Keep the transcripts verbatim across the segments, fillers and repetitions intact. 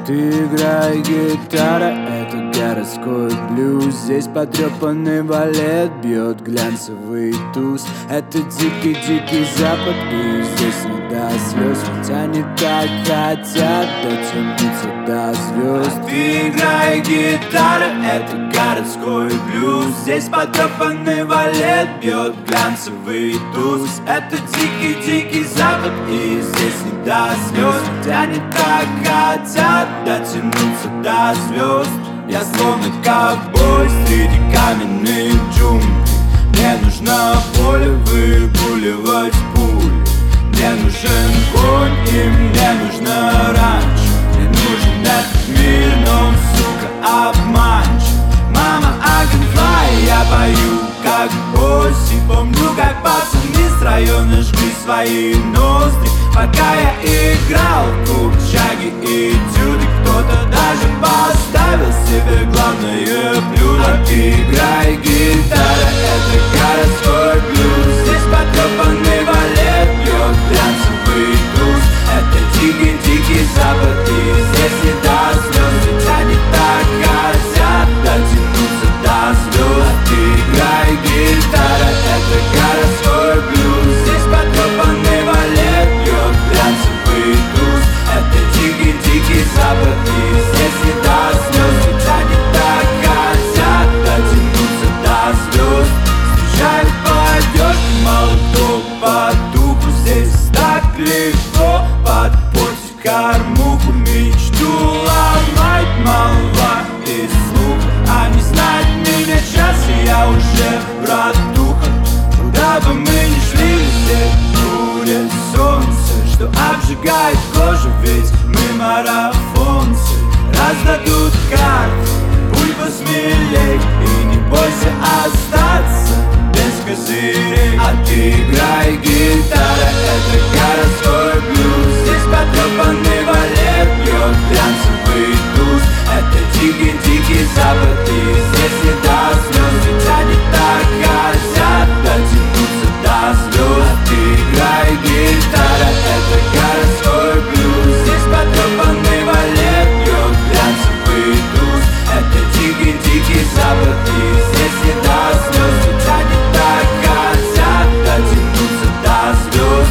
Ты играй гитара, это городской блюз. Здесь потрепанный валет бьет глянцевый туз. Это дикий-дикий запад, и здесь не до слез. Ведь они так хотят дотянуться до звезд. Ты играй гитара, это городской блюз. Здесь потрепанный валет бьет глянцевый туз. Это дикий-дикий запад, и здесь не до слез. Ведь они так хотят дотянуться до звезд. Я словно ковбой среди каменных джунглей. Мне нужно поле выгуливать пули. Мне нужен конь и мне нужно раньше. Мне нужен этот мир, но он, сука, обманчив. Мама, I can fly, я пою как осень. Помню, как пацаны с района жгли свои ноздри, пока я играл в купчаги и тюды. Кто-то даже поставил себе главное блюдо. А ты играй гитара, это городской блюз. Здесь потрепанный валет бьет глянцевый туз. Это дикий-дикий запад, и здесь не до слез. Ведь они так хотят дотянуться до звезд. А ты играй гитара, это городской блюз. Здесь потрепанный валет бьет глянцевый туз. Это дикий-дикий запад, и здесь не до слез. Ведь они так хотят дотянуться до звезд. Встречают по одежке, молоток по духу. Здесь так легко подпортить кормуху. Мечту ломать молва и слух. Они знают меня час, и я уже братуха. Куда бы мы ни шли, везде будет солнце, что обжигает кожу, ведь мы марафонцы. Раздадут карты, будь посмелей и не бойся остаться без козырей. А ты играй гитара, это городской блюз. Здесь потрепанный валет бьет глянцевый туз. Это дикий-дикий запад, и здесь не до слез. Ведь они так хотят дотянуться до звезд. А ты играй гитара, это городской блюз. Здесь потрепанный валет бьет глянцевый туз. Это дикий-дикий запад, и здесь не до слез. Ведь они так хотят дотянуться до звезд.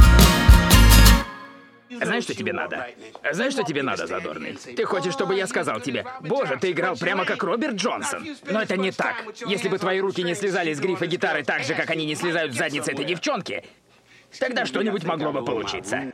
Знаешь, что тебе надо? Знаешь, что тебе надо, Задорный? Ты хочешь, чтобы я сказал тебе: боже, ты играл прямо как Роберт Джонсон. Но это не так. Если бы твои руки не слезали с грифа гитары так же, как они не слезают с задницы этой девчонки, тогда что-нибудь могло бы получиться.